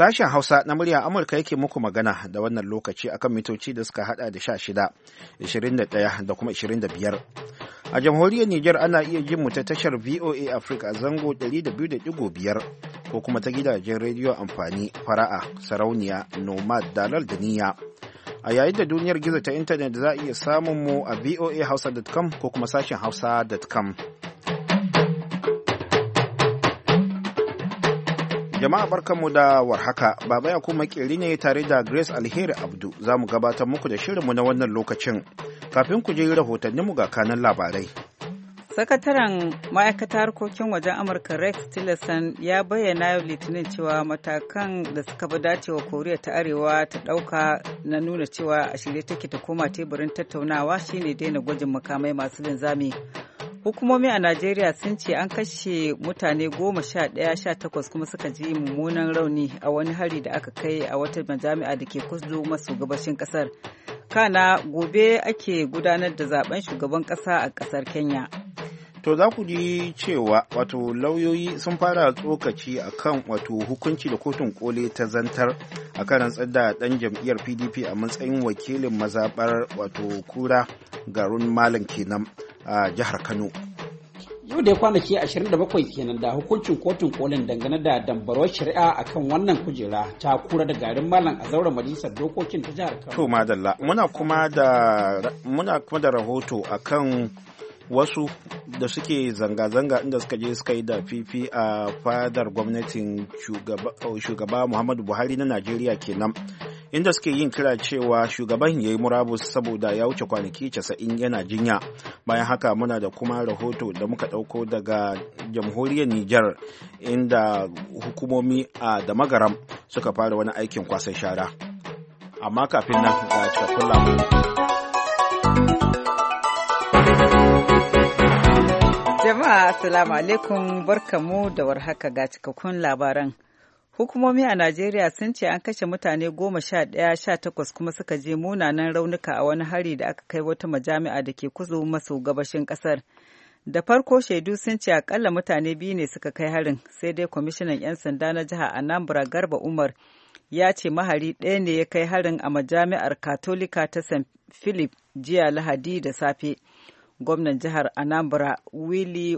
Sashen Hausa na muryar Amurka yake muku magana da wannan lokaci akan mitoci da suka hada da 16, 21 da kuma 25. A jamhuriyar Nijar ana iya jin mu ta tashar VOA Africa a zango 200.5 ko kuma ta gidajen rediyo amfani fara'a, sarauniya, nomad, dalal da niyya. A yayin da duniyar gizo ta intanet za a iya samun mu a voahausa.com ko kuma sashen hausa.com. Jama'a barkanmu da warhaka, Baba ya kuma makeri ne tare da Grace Alheri Abdu za mu gabatar muku da shirinmu na wannan lokacin. Kafin ku je rahotanninmu ga kanan labarai. Sakataren ma'aikatar harkokin wajen Amurka Rex Tillerson ya bayyana yau Litinin cewa matakan da suka fi dacewa Koriya ta Arewa ta ɗauka na nuna cewa a shirye take ta koma teburin tattaunawa shine daina gwajin makamai masu linzami. Hukumomi a Najeriya sun ce an kashe mutane 11-18 kuma suka ji mummunan rauni a wani hari da aka kai a wata majami'a da ke kudu maso gabashin kasar. Kana gobe ake gudanar da zaben shugaban kasa a kasar Kenya. To za ku ji cewa wato lauyoyi sun fara tsokaci akan wato hukunci da kotun koli ta zantar a kan rantsar da ɗan jam'iyyar PDP a matsayin wakilin mazaɓar wato kura garun malam kenan a jihar Kano. Yau da kwanaki 27 kenan da hukuncin kotun kolin dangane da dambarwar shari'a akan wannan kujera ta kura da garin malam a zauren majalisar dokokin ta jihar Kano. To madalla muna kuma da rahoto akan wasu da suke zanga-zanga inda suka je suka yi da fifi a fadar gwamnatin shugaba Muhammadu Buhari na Najeriya kenan, inda suke yin kira cewa shugaban ya yi murabus saboda ya wuce kwanaki 90 yana jinya. Bayan haka muna da kuma rahoto da muka ɗauko daga jamhuriyar Nijar, inda hukumomi a Damagaram suka fara wani aikin kwasan shara. Amma kafin nan ga cikakkun labarai. Jama'a assalamu alaikum, barkamu da warhaka ga cikakkun labaran. Hukumomi a Najeriya sun ce an kashe mutane 11-18 kuma suka je munanan raunuka a wani hari da aka kai wata majami'a da ke kudu maso gabashin kasar. Da farko shaidu sun ce akalla mutane 2 ne suka kai harin, sai dai kwamishinan 'yan sanda na jihar Anambra Garba Umar ya ce mahari ɗaya ne ya kai harin a majami'ar Katolika ta St. Philip jiya Lahadi da safe. Gwamnan jihar Anambra Willie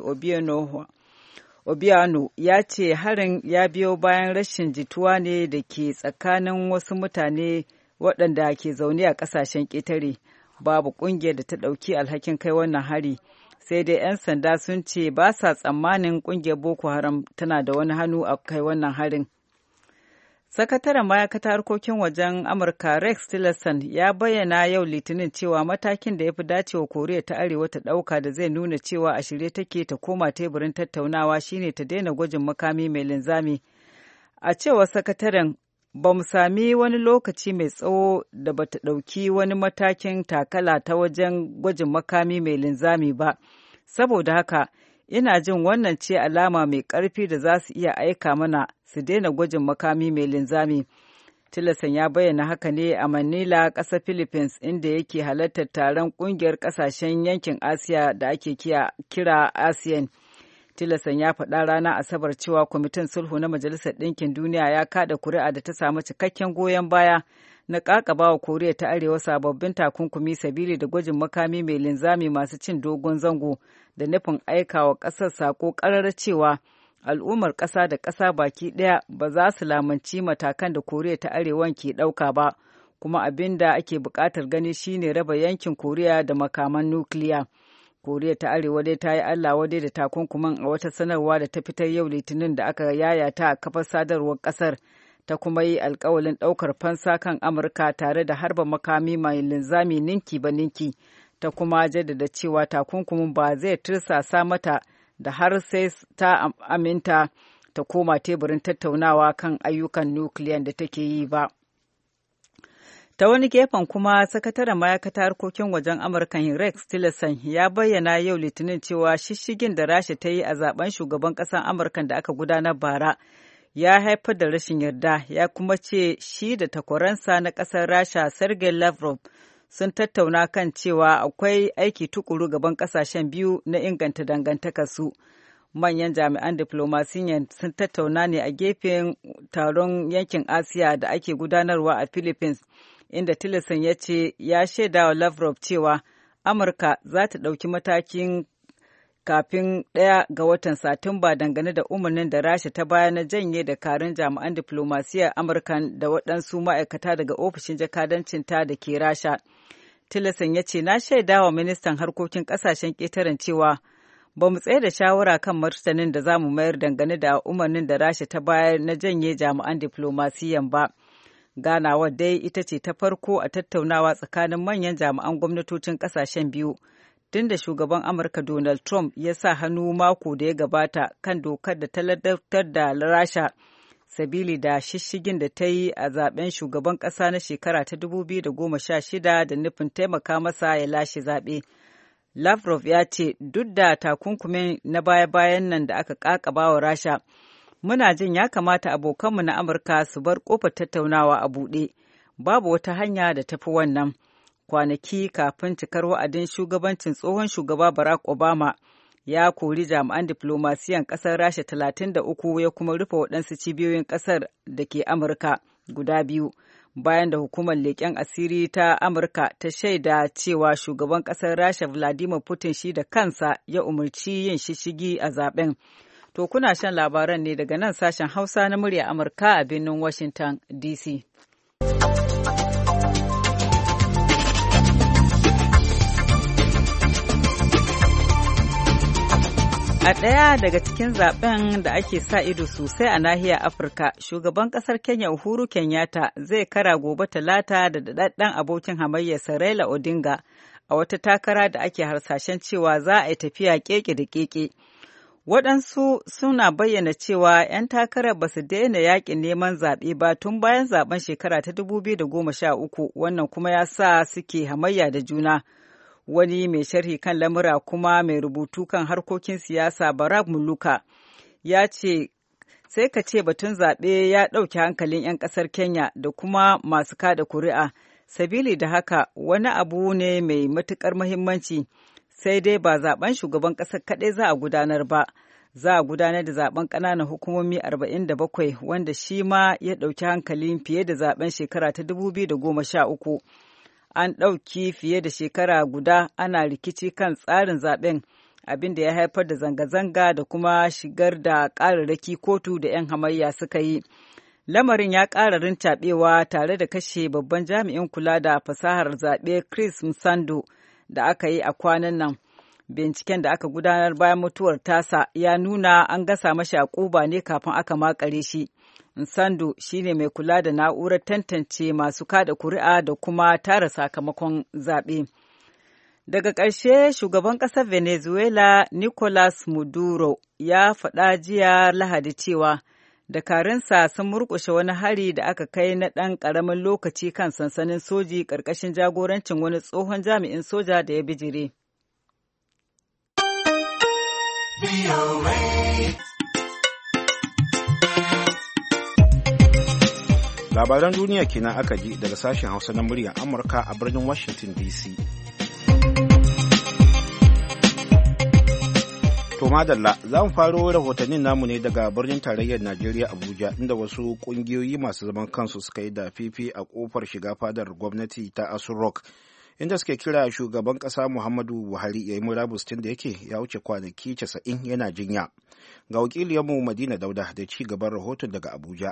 Obiano ya ce harin ya biyo bayan rashin jituwa ne da ke tsakanin wasu mutane waɗanda ke zaune a ƙasashen ƙetare. Babu ƙungiyar da ta ɗauki alhakin kai wannan hari, sai dai 'yan sanda sun ce ba sa tsammanin ƙungiyar Boko Haram tana da wani hannu a kai wannan harin. Sakataren ma'aikatar harkokin wajen Amurka Rex Tillerson ya bayyana yau Litinin cewa matakin da ya fi dacewa Koriya ta Arewa ta ɗauka da zai nuna cewa a shirye take ta koma teburin tattaunawa shine ta daina gwajin makami mai linzami. A cewar sakataren, ba mu sami wani lokaci mai tsawo da ba ta ɗauki wani matakin takala ta wajen gwajin makami mai linzami ba. Saboda haka, ina jin wannan ce alama mai ƙarfi da za su iya aika mana su daina gwajin makami mai linzami. Tillerson ya bayyana haka ne a Manila, ƙasar Philippines, inda yake halartar taron ƙungiyar ƙasashen yankin Asiya da ake kira ASEAN. Tillerson ya faɗa ranar Asabar cewa kwamitin sulhu na Majalisar Ɗinkin Duniya ya kaɗa kuri'a da ta samu cikakken goyon baya na ƙaƙabawa Koriya ta Arewa sababbin takunkumi sabili da gwajin makami mai linzami masu cin dogon zango da nufin aikawa ƙasar saƙo ƙarar cewa al'ummar ƙasa da ƙasa baki ɗaya ba za su lamunci matakan da Koriya ta Arewan ke ɗauka ba, kuma abin da ake buƙatar gani shine raba yankin Koriya da makaman nukiliya. Koriya ta Arewa dai ta yi Allah wadai da takunkuman a wata sanarwa da ta fitar yau Litinin da aka yayata a kafar sadarwar ƙasar, ta kuma yi alƙawalin ɗaukar fansa kan Amurka tare da harba makami mai linzami ninki ba ninki, ta kuma jaddada cewa takunkumin ba zai tirsasa mata da har sai ta aminta ta koma teburin tattaunawa kan ayyukan nukiliyan da take yi ba. Ta wani gefen kuma, sakataren ma'aikatar harkokin wajen Amurka Rex Tillerson ya bayyana yau Litinin cewa shishigin da Rasha ta yi a zaben shugaban ƙasar Amurka da aka gudanar bara ya haifar da rashin yarda, ya kuma ce shi da takwaransa na ƙasar Rasha Sergei Lavrov sun tattauna kan cewa akwai aiki tukuru gaban ƙasashen biyu na inganta dangantakarsu. Manyan jami'an diflomasiyyar sun tattauna ne a gefen taron yankin Asiya da ake gudanarwa a Philippines, inda Tillerson ya ce ya shaida wa Lavrov cewa Amurka za ta ɗauki matakin kafin 1 ga watan Satumba dangane da umarnin da Rasha ta baya na janye dakarun jami'an diflomasiyyar Amurka da waɗansu ma'aikata daga ofishin jakadancinta da ke Rasha. Tillerson ya ce, na shaida wa ministan harkokin ƙasashen ƙetaren cewa ba mu tsaye da shawara kan martanin da za mu mayar dangane da umarnin da Rasha ta bayar na janye jami'an diflomasiyyan ba. Ganawar dai ita ce ta farko a tattaunawa tsakanin manyan jami'an gwamnatocin ƙasashen biyu, tun da shugaban Amurka Donald Trump ya sa hannu mako da ya gabata kan dokar da ta ladabtar da Rasha sabili da shishigin da ta yi a zaben shugaban ƙasa na shekara ta 2016 da nufin taimaka masa ya lashe zaɓe. Lavrov ya ce duk da takunkumin na baya-bayan nan da aka ƙaƙaba wa Rasha, muna jin ya kamata abokanmu na Amurka su bar ƙofar tattaunawa a buɗe. Babu wata hanya da tafi wannan. Kwanaki kafin cikar wa'adin shugabancin tsohon shugaba Barack Obama ya kori jami'an diflomasiyan ƙasar Rasha 33 ya kuma rufe waɗansu cibiyoyin ƙasar da ke Amurka guda 2. Bayan da hukumar leƙen asiri ta Amurka ta shaida cewa shugaban ƙasar Rasha Vladimir Putin shi da kansa ya umarci yin shishigi a zaben. To kuna shan labaran ne daga nan sashen Hausa na murya Amurka a birnin Washington DC. A ɗaya daga cikin zaben da ake sa ido sosai a nahiyar Afirka, shugaban ƙasar Kenya Uhuru Kenyatta zai kara gobe Talata da daɗaɗɗen abokin hamayyarsa Raila Odinga a wata takara da ake harsashen cewa za a yi tafiya keke da keke. Waɗansu suna bayyana cewa 'yan takarar ba su daina yaƙin neman zaɓe ba tun bayan zaben shekara ta 2013, wannan kuma ya sa suke hamayya da juna. Wani mai sharhi kan lamura kuma mai rubutu kan harkokin siyasa Barak Muluka ya ce sai ka ce batun zaɓe ya ɗauki hankalin 'yan ƙasar Kenya da kuma masu kada kuri'a, sabili da haka wani abu ne mai matuƙar muhimmanci, sai dai ba zaben shugaban ƙasar kaɗai za a gudanar ba, za a gudanar da zaben ƙananan hukumomi 47 wanda shi ma ya ɗauki hankalin fiye da zaben shekara ta 2013. An ɗauki fiye da shekara guda ana rikici kan tsarin zaben, abin da ya haifar da zanga-zanga da kuma shigar da ƙararraki kotu da 'yan hamayya suka yi. Lamarin ya ƙara rincaɓewa tare da kashe babban jami'in kula da fasahar zaɓe Chris Msando da aka yi a kwanan nan. Binciken da aka gudanar bayan mutuwar tasa ya nuna an gasa mashi a ƙuba ne kafin aka makare shi. Nsando shine mai kula da na'urar tantance masu kada kuri'a da kuma tara sakamakon zaɓe. Daga ƙarshe, shugaban ƙasar Venezuela Nicolas Maduro ya faɗa jiya Lahadi cewa dakarunsa sun murƙushe wani hari da aka kai na ɗan ƙaramin lokaci kan sansanin soji ƙarƙashin jagorancin wani tsohon jami'in soja da ya bijire. Labaran duniya kenan aka ji daga sashen Hausa na muryar Amurka a birnin Washington DC. To madalla, za mu faro rahotannin namu ne daga birnin tarayyar Najeriya Abuja, inda wasu kungiyoyi masu zaman kansu suka yi da fifi a kofar shiga fadar gwamnati ta Aso Rock, inda suke kira shugaban ƙasa Muhammadu Buhari ya yi murabus tun da yake ya wuce kwanaki 90 yana jinya. Ga wakiliyarmu Madina Dauda da ci gaban rahoton daga Abuja.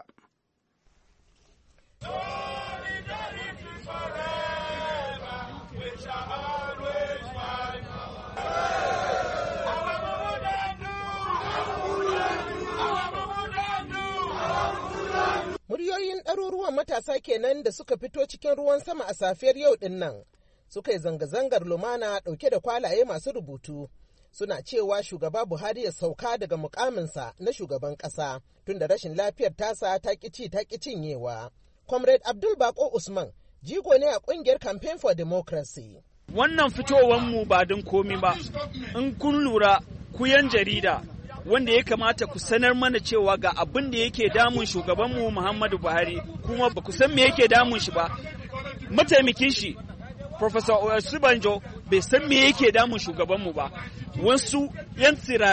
Muryoyin ɗaruruwan matasa kenan da suka fito cikin ruwan sama a safiyar yau ɗin nan suka yi zanga-zangar lumana ɗauke da kwalaye masu rubutu. Suna cewa shugaba Buhari ya sauka daga mukaminsa na shugaban ƙasa tun da rashin lafiyar tasa ta ƙici ta ƙi cinyewa. Comrade Abdul Bako Usman jigo ne a ƙungiyar Campaign for Democracy. Wannan fitowanmu ba don komi ba, in kun lura ku yan jarida wanda ya kamata ku sanar mana cewa ga abin da yake damun shugabanmu Muhammadu Buhari, kuma ba ku san me yake damun shi ba. Mataimakin shi Professor Osibanjo bai san me yake damun shugabanmu ba. Wasu yan tsiraru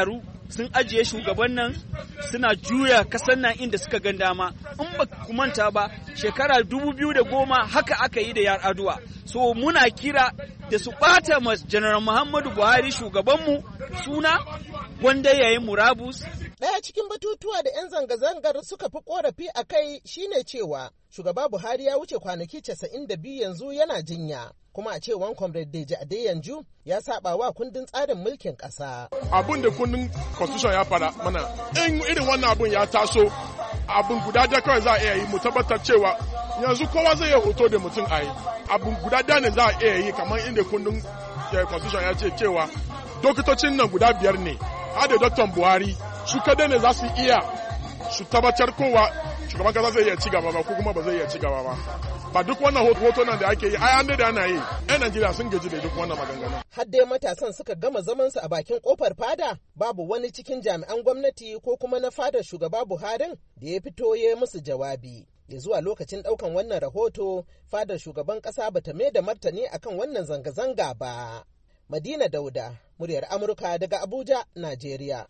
sun ajiye shugaban nan suna juya kasar nan inda suka gan dama. In ba ku manta ba shekara 2010 haka aka yi da Yar'adua. So muna kira da su ɓata ma General Muhammadu Buhari shugabanmu suna wanda ya yi murabus. Ɗaya cikin batutuwa da 'yan zanga-zangar suka fi ƙorafi a kai shine cewa shugaba Buhari ya wuce kwanaki 92 yanzu yana jinya. Kuma a cewan Comrade Deji Adeyanju ya saba wa kundin tsarin mulkin ƙasa. Abun da kundin constitution ya fara mana in irin wannan abun ya taso abun guda da kawai za a iya yi mu tabbatar cewa yanzu kowa zai yi hoto da mutum a yi. Abun guda da ne za a iya yi kamar inda kundin constitution ya ce cewa dokitocin nan guda 5 ne har da Dr. Buhari su kadai ne za su iya su tabbatar kowa shugaban kasa zai iya ci gaba ba ko kuma ba zai iya ci gaba ba. Ba duk wannan hoto nan da ake yi ai an da ana yi 'yan Najeriya sun gaji da duk wannan maganganu. Har dai matasan suka gama zaman su a bakin kofar fada babu wani cikin jami'an gwamnati ko kuma na fadar shugaba Buharin da ya fito ya musu jawabi. Ya zuwa lokacin daukan wannan rahoto fadar shugaban kasa bata mai da martani akan wannan zanga-zanga ba. Madina Dauda, muryar Amurka daga Abuja, Najeriya.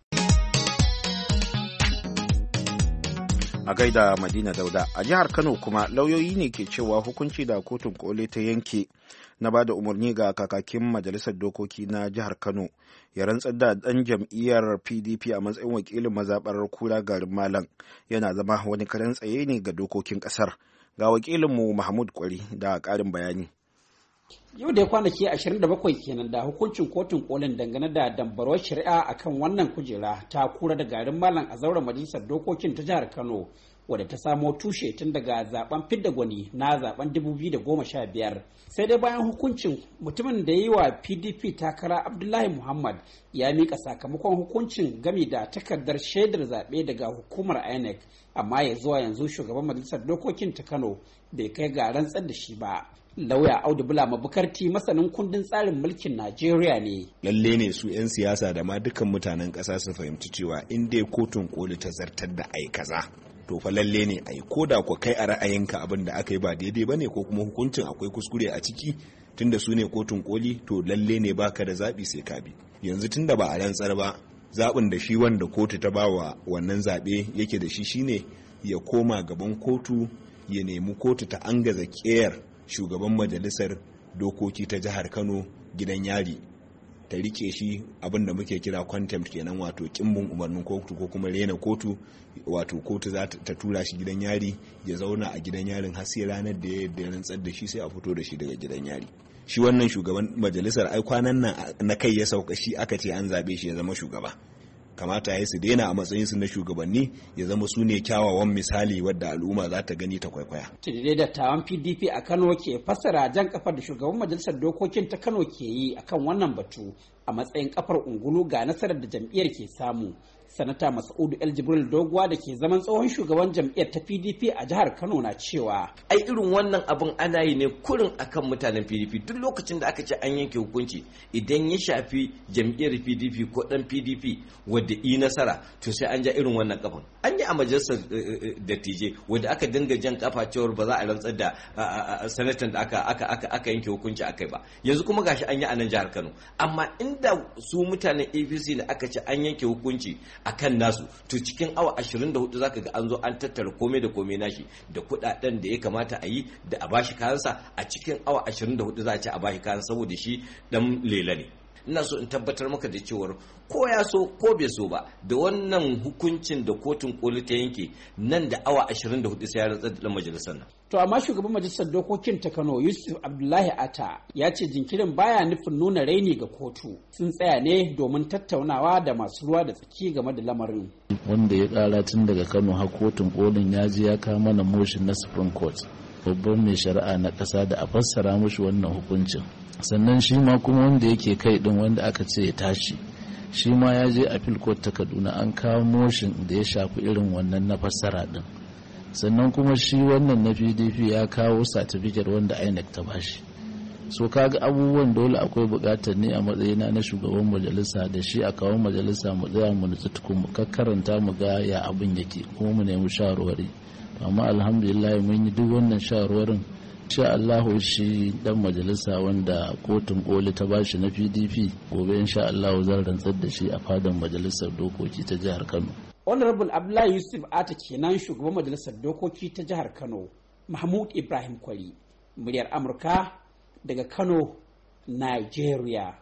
A gaida Madina Dauda, a jihar Kano kuma lauyoyi ne ke cewa hukunci da kotun koli ta yanke na ba da umarni ga kakakin majalisar dokoki na jihar Kano ya rantsar da ɗan jam'iyyar PDP a matsayin wakilin mazaɓar kura garin Malam yana zama wani karen tsaye ne ga dokokin ƙasar. Ga wakilinmu Mahmud Kwari da ƙarin bayani. Yau da kwanaki 27 kenan da hukuncin kotun kolin dangane da dambarwar shari'a akan wannan kujera ta kura da garin Malam a zauren majalisar dokokin ta jihar Kano wadda ta samo tushe tun daga zaben fidda gwani na zaben 2015. Sai dai bayan hukuncin mutumin da ya yi wa PDP takara Abdullahi Muhammad ya mika sakamakon hukuncin gami da takardar shaidar zaɓe daga hukumar INEC, amma ya zuwa yanzu shugaban majalisar dokokin ta Kano bai kai ga rantsar da shi ba. Lauya Audu Bulama Bukarti masanin kundin tsarin mulkin Najeriya ne. Lalle ne su 'yan siyasa da ma dukkan mutanen ƙasa su fahimci cewa in dai kotun koli ta zartar da ai kaza to fa lalle ne ai ko da ku kai a ra'ayinka abin da aka yi ba daidai bane ko kuma hukuncin akwai kuskure a ciki tunda su ne kotun koli to lalle ne baka da zaɓi sai ka bi. Yanzu tunda ba a rantsar ba zaɓin da shi wanda kotu ta bawa wannan zaɓe yake da shi shine ya koma gaban kotu ya nemi kotu ta angaza ƙeyar shugaban majalisar dokoki ta jihar Kano gidan yari ta rike shi abin da muke kira contempt kenan, wato kimbin umarnin kotu ko kuma rena kotu, wato kotu za ta tura shi gidan yari ya zauna a gidan yarin har sai ranar da ya rantsar da shi sai a fito da shi daga gidan yari. Shi wannan shugaban majalisar ai kwanan nan na kai ya sauka shi aka ce an zabe shi ya zama shugaba. Kamata ya su daina a matsayinsu na shugabanni ya zama su ne kyawawan misali wadda al'umma za ta gani ta kwaikwaya. Tudai dattawan PDP a Kano ke fassara jan kafar da shugaban majalisar dokokin ta Kano ke yi akan wannan batu a matsayin kafar ungulu ga nasarar da jam'iyyar ke samu. Sanata Mas'udu El Jibril Doguwa da ke zaman tsohon shugaban jam'iyyar ta PDP a jihar Kano na cewa ai irin wannan abin ana yi ne kurin akan mutanen PDP. Duk lokacin da aka ce an yanke hukunci idan ya shafi jam'iyyar PDP ko dan PDP wadda yi nasara to sai an ja irin wannan kafan. An yi a majalisar dattijai wadda aka dinga jan kafa cewar ba za a rantsar da sanatan da aka yanke hukunci akai ba. Yanzu kuma gashi an yi a nan jihar Kano. Amma inda su mutanen APC da aka ce an yanke hukunci a kan nasu to cikin awa 24 zaka ga an zo an tattara komai da komai nashi da kudaden da ya kamata a yi da a bashi kayansa a cikin awa 24 za a ci a bashi kayan saboda shi dan lela ne. Ina so in tabbatar maka da cewar ko ya so ko bai so ba da wannan hukuncin da kotun koli ta yanke nan da awa 24 sai ya rantsar da majalisar nan. To amma shugaban majalisar dokokin ta Kano Yusuf Abdullahi Atta ya ce jinkirin baya nufin nuna raini ga kotu, sun tsaya ne domin tattaunawa da masu ruwa da tsaki game da lamarin. Wanda ya kara tun daga Kano har kotun kolin ya ji ya kawo mana motion na Supreme Court, babban mai shari'a na ƙasa da a fassara mushi wannan hukuncin. Sannan shi ma kuma wanda yake kai din wanda aka ce ya tashi, shi ma ya je appeal court ta Kaduna an kawo motion da ya shafi irin wannan na fassara din. Sannan kuma shi wannan na PDP ya kawo certificate wanda INEC ta bashi. So kaga abubuwan dole akwai bukatar ne a matsayina na shugaban majalisa da shi a kawo majalisa mu tsaya mu nutsu tukun mu kakkaranta mu ga ya abin yake kuma mu nemi shawarwari. Amma alhamdulillah mun yi duk wannan shawarwarin Insha Allah shi dan majalisa wanda kotun koli ta bashi na PDP gobe insha Allah zan rantsar da shi a fadan majalisar dokoki ta jihar Kano. Honorable Abdullahi Yusuf Ata kenan shugaban majalisar dokoki ta jihar Kano. Mahmud Ibrahim Kwari, muryar Amurka daga Kano, Nigeria.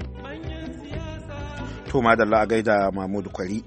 To madalla a gaida Mahmud Kwari.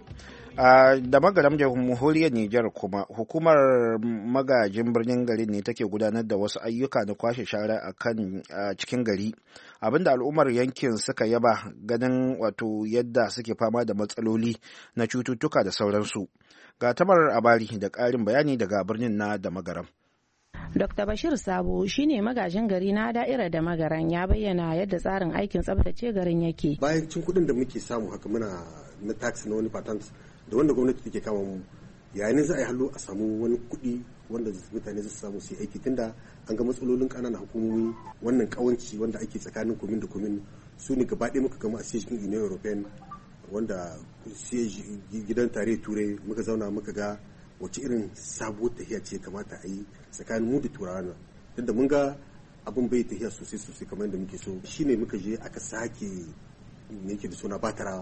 Da magaram jamhuriyar Nijar kuma hukumar magajin birnin garin ne take gudanar da wasu ayyuka na kwashe shara a cikin gari, abinda al'ummar yankin suka yaba ganin wato yadda suke fama da matsaloli na cututtuka da sauransu. Ga Tamar Abari da ƙarin bayani daga birnin na da magaram. Dr. Bashir Sabo shine magajin gari na da'irar da magaran ya bayyana yadda tsarin aikin tsabtace garin yake. Bayan cin kuɗin da muke samu haka muna na tax na wani patent da wanda gwamnati take kama mu, yayin za a yi hallo a samu wani kuɗi wanda mutane su samu su yi aiki, tunda an ga matsalolin ƙananan hukumomi, wannan ƙawanci wanda ake tsakanin komin da komin su ne gaba ɗaya muka gama a cikin Union European wanda gidan tare turai muka zauna muka ga wace irin sabuwar tahiya ce kamata a yi tsakanin mu da turawa nan, tunda mun ga abin bai tahiya sosai kamar yadda muke so. Shine muka je aka sake me yake da suna batarawa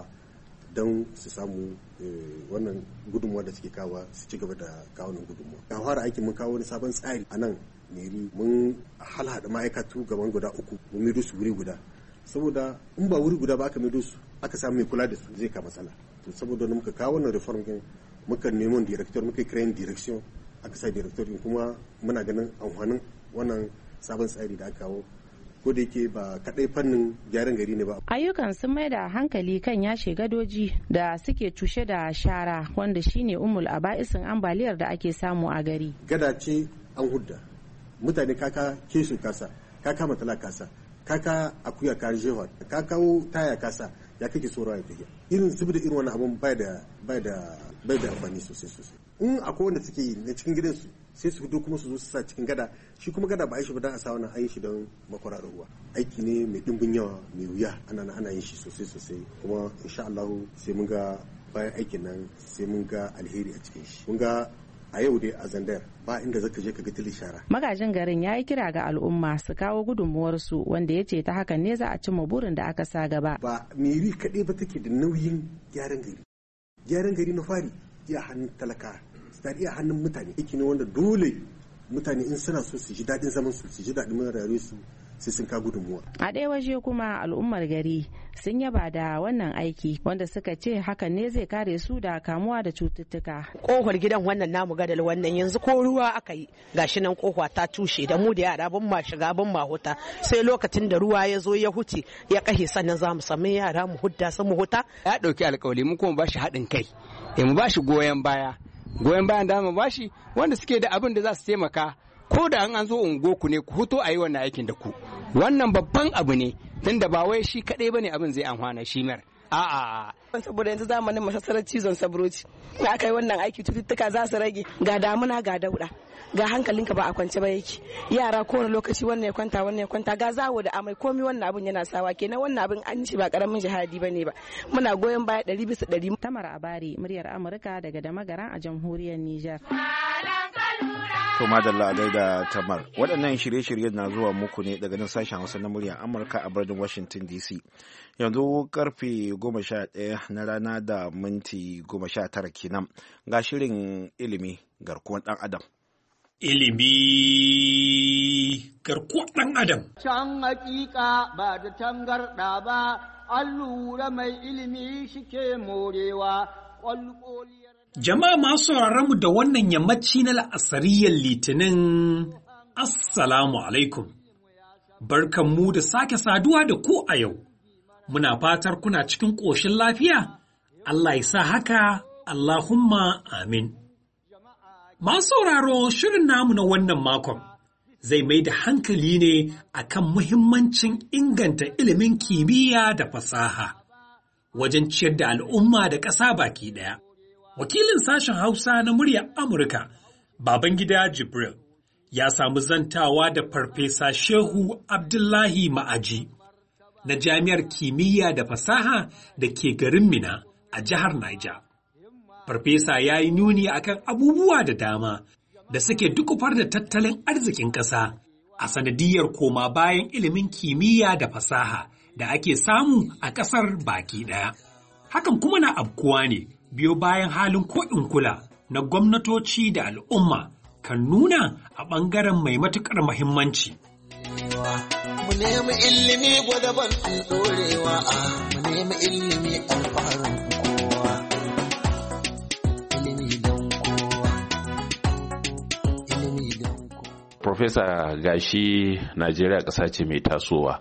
don su samu wannan gudunmuwa da suke kawo su ci gaba da kawo nan gudunmuwa. Ka fara aikin mun kawo wani sabon tsari a nan Meri, mun halhaɗa ma'aikatu gaban guda 3 mun maido su wuri guda, saboda in ba wuri guda ba aka maido su aka samu mai kula da su zai ka matsala. To saboda muka kawo wannan reform din muka neman director, muka kiran direction aka sa director din, kuma muna ganin amfanin wannan sabon tsari da aka kawo, ko da yake ba kadai fannin gyaran gari ne ba. Ayyukan sun mai da hankali kan yashe gadoji da suke cushe da shara wanda shine umul aba'isin ambaliyar da ake samu a gari. Gada ce an hudda, mutane kaka kesu kasa, kaka matala kasa, kaka akuya ka jewa, ka kawo taya kasa, ya kake so rawa tafiya. Irin zubda irin wannan abun bai da amfani sosai. In akwai wanda suke yi na cikin gidansu sai su fito kuma su zo su sa cikin gada, shi kuma gada ba a yi shi ba dan a sa wannan, an yi shi don makwara da ruwa. Aiki ne mai dimbin yawa, mai wuya, ana yin shi sosai kuma insha Allah sai mun ga bayan aikin nan sai mun ga alheri a cikin shi. Mun ga a yau dai a Zandar ba inda zaka je ka ga tilin shara. Magajin garin ya yi kira ga al'umma su kawo gudunmuwarsu, wanda ya ce ta hakan ne za a cimma burin da aka sa gaba. Ba Meri kaɗai ba take da nauyin gyaran gari. Gyaran gari na fari iya hannun talaka, tsari iya hannun mutane. Aiki ne wanda dole mutane in suna so su ji daɗin zaman su ji daɗin rayuwar su sai sun ka gudunmuwa. A ɗaya waje kuma al'ummar gari sun yaba da wannan aiki, wanda suka ce hakan ne zai kare su da kamuwa da cututtuka. Kofar gidan wannan namu gadal wannan yanzu ko ruwa aka yi gashi nan kofa ta tushe, da mu da yara ban ma shiga ban ma huta, sai lokacin da ruwa ya zo ya huce ya kashe sannan za mu samu yara mu hudda su mu huta. Ya ɗauki alƙawari mu kuma ba shi haɗin kai, mu ba shi goyon bayan da mu ba shi wanda suke da abin da za su taimaka, ko da an zo ungoku ne ku huto a yi wannan aikin da ku. Wannan babban abu ne, tunda ba wai shi kaɗai bane abin zai amfana shi mer. A'a. Saboda yanzu zamanin masassarar cizon sabroci, in aka yi wannan aiki cututtuka za su rage, ga damuna ga dauɗa, ga hankalinka ba a kwance ba yake. Yara kowane lokaci wannan ya kwanta ga zawo da amai, komi wannan abin yana sawa, kenan wannan abin an shi ba karamin jihadi bane ba. Muna goyon baya 100%. Tamar Abari, muryar Amurka daga Damagaran a jamhuriyar Nijar. To madalla a gaida Tamar. Waɗannan shirye-shiryen na zuwa muku ne daga nan sashen Hausa na muryar Amurka a birnin Washington DC. Yanzu karfe 11 na rana da minti 19 kenan. Ga shirin ilimi garkuwar ɗan Adam. Ilimi garkuwar ɗan Adam. Can hakika ba da tangarɗa ba, an lura mai ilimi shike morewa ƙwalƙoliyar. Jama'a masu mu da wannan yammaci na la'asariyar Litinin, Assalamu alaikum. Barkanmu da sake saduwa da ku a yau. Muna fatar kuna cikin ƙoshin lafiya? Allah ya sa haka, Allahumma amin. Masu sauraro shirin namu na wannan makon zai mai da hankali ne akan muhimmancin inganta ilimin kimiyya da fasaha wajen ciyar da al'umma da ƙasa baki ɗaya. Wakilin sashen Hausa na muryar Amurka, Babangida Jibril, ya samu zantawa da Farfesa Shehu Abdullahi Ma'aji na Jami'ar Kimiyya da Fasaha da ke garin Mina a jihar Niger. Farfesa ya yi nuni akan abubuwa da dama da suke dukufar da tattalin arzikin ƙasa a sanadiyar koma bayan ilimin kimiyya da fasaha da ake samu a ƙasar baki ɗaya. Hakan kuma na afkuwa ne biyo bayan halin ko'in kula na gwamnatoci da al'umma kan nuna a ɓangaren mai matuƙar muhimmanci. Mu nemi ilimi gwadaban ɗorewa, mu nemi ilimi alfaharin kowa. Ilimi don kowa. Ilimi don kowa. Profesa, gashi Najeriya ƙasa ce mai tasowa,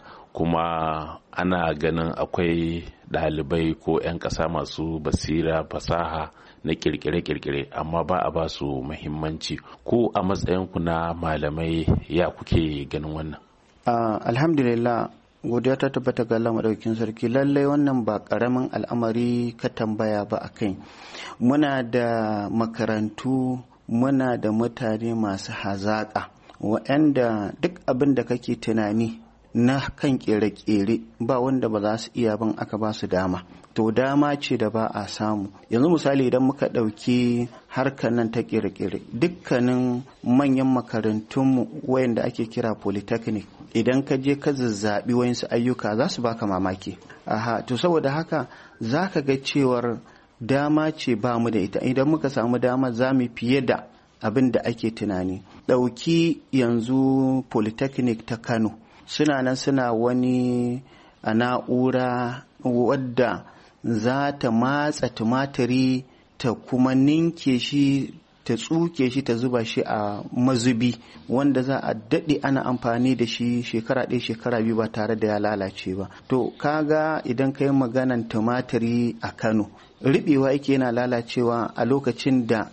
kuma ana ganin akwai ɗalibai ko 'yan ƙasa masu basira fasaha na kirkire-kirkire, amma ba a ba su muhimmanci. Ko a matsayinku na malamai ya kuke ganin wannan? Alhamdulillah, godiya ta tabbata ga Allah madaukakin sarki. Lallai wannan ba karamin al'amari ka tambaya ba a kai. Muna da makarantu, muna da mutane masu hazaƙa waɗanda duk abin da kake tunani na kan kere-kere ba wanda ba za su iya ban aka ba su dama. To dama ce da ba a samu. Yanzu misali idan muka ɗauki harkar nan ta kere-kere, dukkanin manyan makarantunmu wayanda ake kira polytechnic, idan ka je ka zazzabi wayansu ayyuka za su baka mamaki. To saboda haka za ka ga cewar dama ce ba mu da ita. Idan muka samu dama za mu fiye da abin da ake tunani. Ɗauki yanzu polytechnic ta Kano, suna nan suna wani a na'ura wadda za ta matsa tumatiri ta kuma ninke shi ta tsuke shi ta zuba shi a mazubi wanda za a daɗe ana amfani da shi shekara ɗaya shekara biyu ba tare da ya lalace ba. To kaga idan ka yi maganan tumatiri a Kano, riɓewa yake yana lalacewa a lokacin da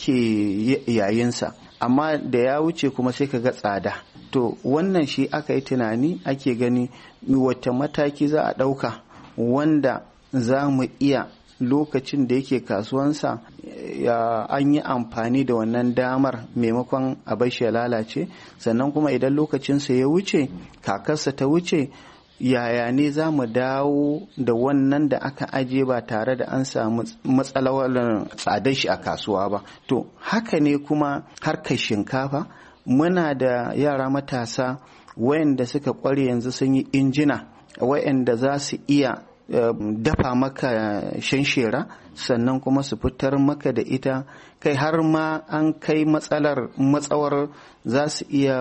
ake yayinsa, amma da ya wuce kuma sai ka ga tsada. To wannan shi aka yi tunani, ake gani wata mataki za a ɗauka wanda za mu iya lokacin da yake kasuwansa an yi amfani da wannan damar maimakon a bar shi ya lalace, sannan kuma idan lokacinsa ya wuce, kakarsa ta wuce, yaya ne za mu dawo da wannan da aka aje ba tare da an samu matsalar tsadar shi a kasuwa ba. To haka ne kuma harkar shinkafa, muna da yara matasa wayanda suka kware yanzu sun yi injina wayanda za su iya dafa maka shanshera sannan kuma su fitar maka da ita, kai har ma an kai matsawar za su iya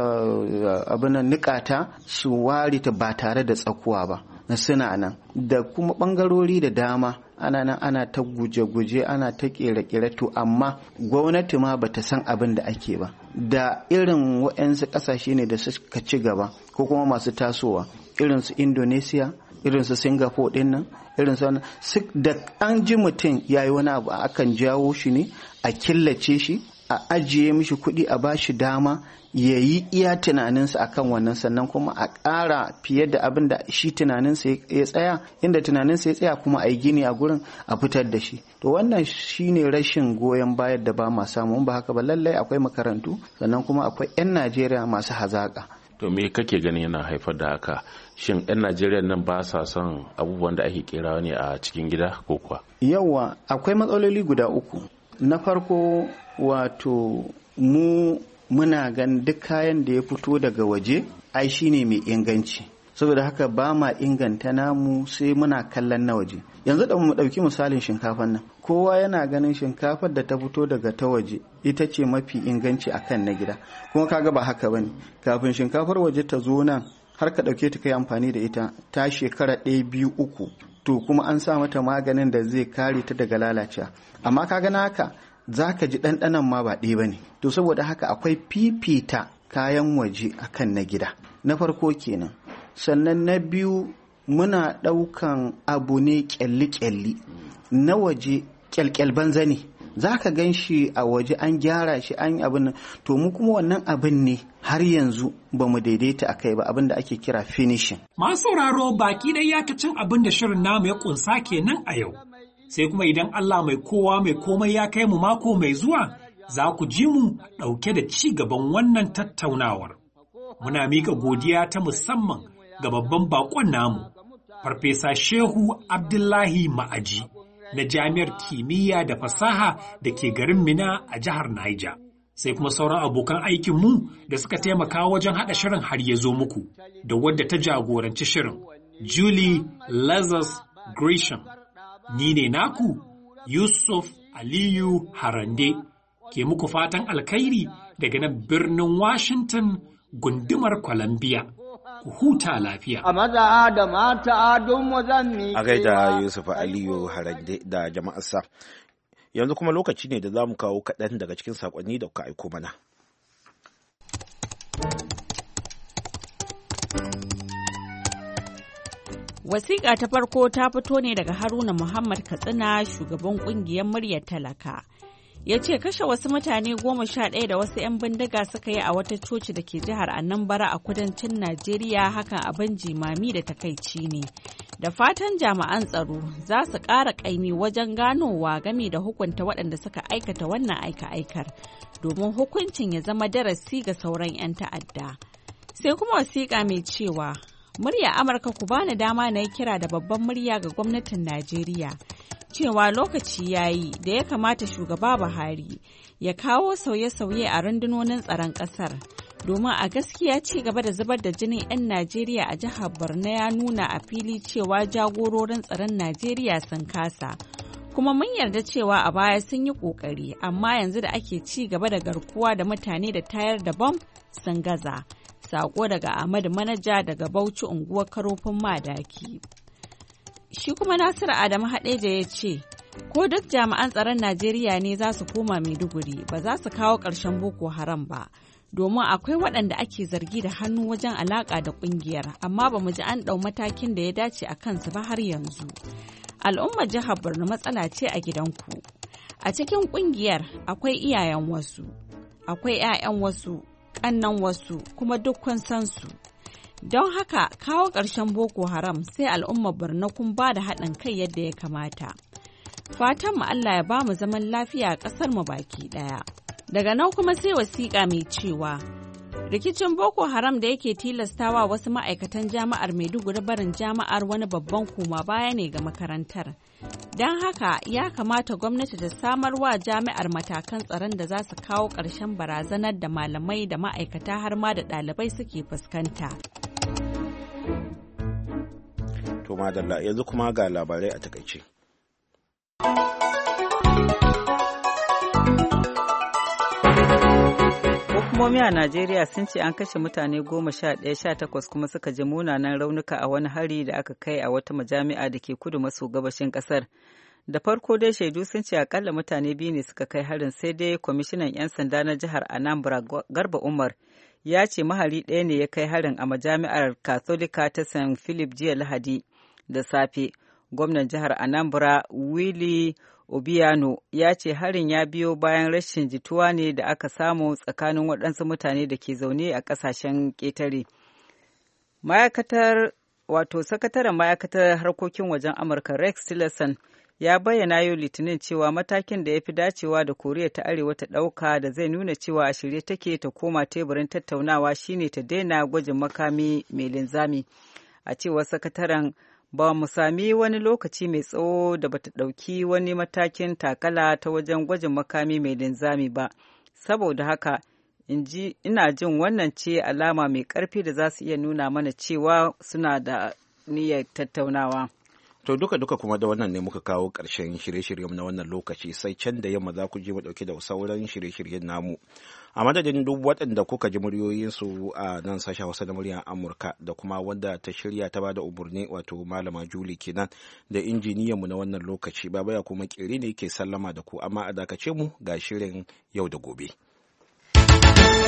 abin nikata su ware ta ba tare da tsakuwa ba. Suna nan da kuma bangarori da dama ana nan ana ta guje-guje ana ta kere-kere, to amma gwamnati ma bata san abin da ake ba. Da irin waɗansu ƙasashe ne da suka ci gaba ko kuma masu tasowa, irin su Indonesia, irin su Singapore din nan, irin su da an ji mutum yayi wani abu akan jawo shi ne a killace shi, a ajiye mishi kuɗi, a bashi dama ya yi iya tunaninsa akan wannan, sannan kuma a ƙara fiye da abin da shi tunaninsa ya tsaya, inda tunaninsa ya tsaya kuma a yi gini a gurin a fitar da shi. To wannan shine rashin goyon bayan da ba ma samu. Ba haka ba lallai akwai makarantu, sannan kuma akwai 'yan Najeriya masu hazaƙa. To me kake ganin yana haifar da haka? Shin 'yan Najeriya nan ba sa son abubuwan da ake kerawa ne a cikin gida ko kuwa? Yawwa, akwai matsaloli guda uku. Na farko, wato muna ganin duk kayan da ya fito daga waje ai shine mai inganci, saboda haka ba ma inganta namu sai muna kallon na waje. Yanzu da mu ɗauki misalin shinkafar nan, kowa yana ganin shinkafar da ta fito daga ta waje ita ce mafi inganci akan na gida, kuma kaga ba haka bane. Kafin shinkafar waje ta zo nan har ka ɗauke ta kai amfani da ita, ta shekara 1, 2, 3, to kuma an sa mata maganin da zai kare ta daga lalacewa. Amma kaga na haka za ka ji ɗanɗanon ma ba ɗaya ba ne. To saboda haka akwai fifita kayan waje akan na gida, na farko kenan. Sannan na biyu, muna ɗaukan abu ne ƙyalli-ƙyalli, na waje ƙyalƙyal banza ne, za ka gan shi a waje an gyara shi an yi abin nan, to mu kuma wannan abin ne har yanzu ba mu daidaita a kai ba, abin da ake kira finishing. Masu sauraro, baki ɗaya yakacin abin da shirin namu ya ƙunsa kenan a yau. Sai kuma idan Allah mai kowa mai komai ya kai mu mako mai zuwa, za ku ji mu ɗauke da ci gaban wannan tattaunawar. Muna miƙa godiya ta musamman ga babban baƙon namu, Farfesa Shehu Abdullahi Ma'aji na Jami'ar Kimiyya da Fasaha da ke garin Mina a jihar Niger. sai kuma sauran abokan aikinmu da suka taimaka wajen haɗa shirin har ya zo muku, da wadda ta jagoranci shirin, Julie Lazarus Gresham. Ni ne naku, Yusuf Aliyu Harande, ke muku fatan alkhairi daga nan birnin Washington, gundumar Columbia. Ku huta lafiya. A maza da mata don wazanni. A gaida Yusuf Aliyu Harande da jama'arsa. Yanzu kuma lokaci ne da za mu kawo kaɗan daga cikin saƙonni da kuka aiko mana. Wasiƙa ta farko ta fito ne daga Haruna Muhammad Katsina, shugaban ƙungiyar muryar talaka. Ya ce kashe wasu mutane 11 da wasu 'yan bindiga suka yi a wata coci da ke jihar Anambra a kudancin Najeriya hakan abin jimami da takaici ne. Da fatan jami'an tsaro za su ƙara ƙaimi wajen ganowa game da hukunta waɗanda suka aikata wannan aika-aikar domin hukuncin ya zama darasi ga sauran 'yan ta'adda. Sai kuma wasiƙa mai cewa, murya Amurka ku bani dama na yi kira da babban murya ga gwamnatin Najeriya. Cewa lokaci ya yi da ya kamata shugaba Buhari ya kawo sauye-sauye a rundunonin tsaron ƙasar domin a gaskiya ci gaba da zubar da jinin 'yan Najeriya a jihar Borno ya nuna a fili cewa jagororin tsaron Najeriya sun kasa. Kuma mun yarda cewa a baya sun yi ƙoƙari, amma yanzu da ake ci gaba da garkuwa da mutane da tayar da bam sun gaza. Sako daga Ahmadu Manaja daga Bauchi unguwar Karofin Madaki. Shi kuma Nasiru Adamu Hadeja ya ce, ko duk jami'an tsaron Najeriya ne za su koma Maiduguri ba za su kawo ƙarshen Boko Haram ba, domin akwai waɗanda ake zargi da hannu wajen alaƙa da ƙungiyar, amma ba mu ji an ɗau matakin da ya dace a kansu ba har yanzu. Al'ummar jihar Borno matsala ce a gidanku. A cikin ƙungiyar akwai iyayen wasu, akwai 'ya'yan wasu, ƙannan wasu, kuma duk kun san su. Don haka kawo ƙarshen Boko Haram sai al'ummar Borno kun ba da haɗin kai yadda ya kamata. Fatan mu Allah ya ba mu zaman lafiya a ƙasar mu baki ɗaya. Daga nan kuma sai wasiƙa mai cewa rikicin Boko Haram da yake tilastawa wasu ma'aikatan jami'ar Maiduguri barin jami'ar wani babban koma baya ne ga makarantar. Don haka ya kamata gwamnati ta samar wa jami'ar matakan tsaron da za su kawo ƙarshen barazanar da malamai da ma'aikata har ma da ɗalibai suke fuskanta. To madalla, yanzu kuma ga labarai a takaice. Hukumomi a Najeriya sun ce an kashe mutane 11-18 kuma suka ji munanan raunuka a wani hari da aka kai a wata majami'a da ke kudu maso gabashin kasar. Da farko dai shaidu sun ce akalla mutane 2 ne suka kai harin, sai dai kwamishinan 'yan sanda na jihar Anambra Garba Umar ya ce mahari ɗaya ne ya kai harin a majami'ar Katolika ta St. Philip jiya Lahadi da safe. Gwamnan jihar Anambra Willie Obiano ya ce harin ya biyo bayan rashin jituwa ne da aka samu tsakanin waɗansu mutane da ke zaune a ƙasashen ƙetare. Sakataren ma'aikatar harkokin wajen Amurka Rex Tillerson ya bayyana yau Litinin cewa matakin da ya fi dacewa da Koriya ta Arewa ta ɗauka da zai nuna cewa a shirye take ta koma teburin tattaunawa shine ta daina gwajin makami mai linzami. A cewar sakataren, ba mu sami wani lokaci mai tsawo da bata ɗauki wani matakin takala ta wajen gwajin makami mai linzami ba, saboda haka ina jin wannan ce alama mai ƙarfi da za su iya nuna mana cewa suna da niyyar tattaunawa. To duka kuma da wannan ne muka kawo ƙarshen shirye-shiryen na wannan lokaci, sai can da yamma za ku je mu ɗauke da sauran shirye-shiryen namu. A madadin duk waɗanda kuka ji muryoyinsu a nan sashen Hausa da muryar Amurka da kuma wanda ta shirya ta bada umarni wato Malama Julie kenan da injiniyanmu na wannan lokaci, Baba ya kuma ƙiri ne ke sallama da ku, amma a dakace mu ga shirin yau da gobe.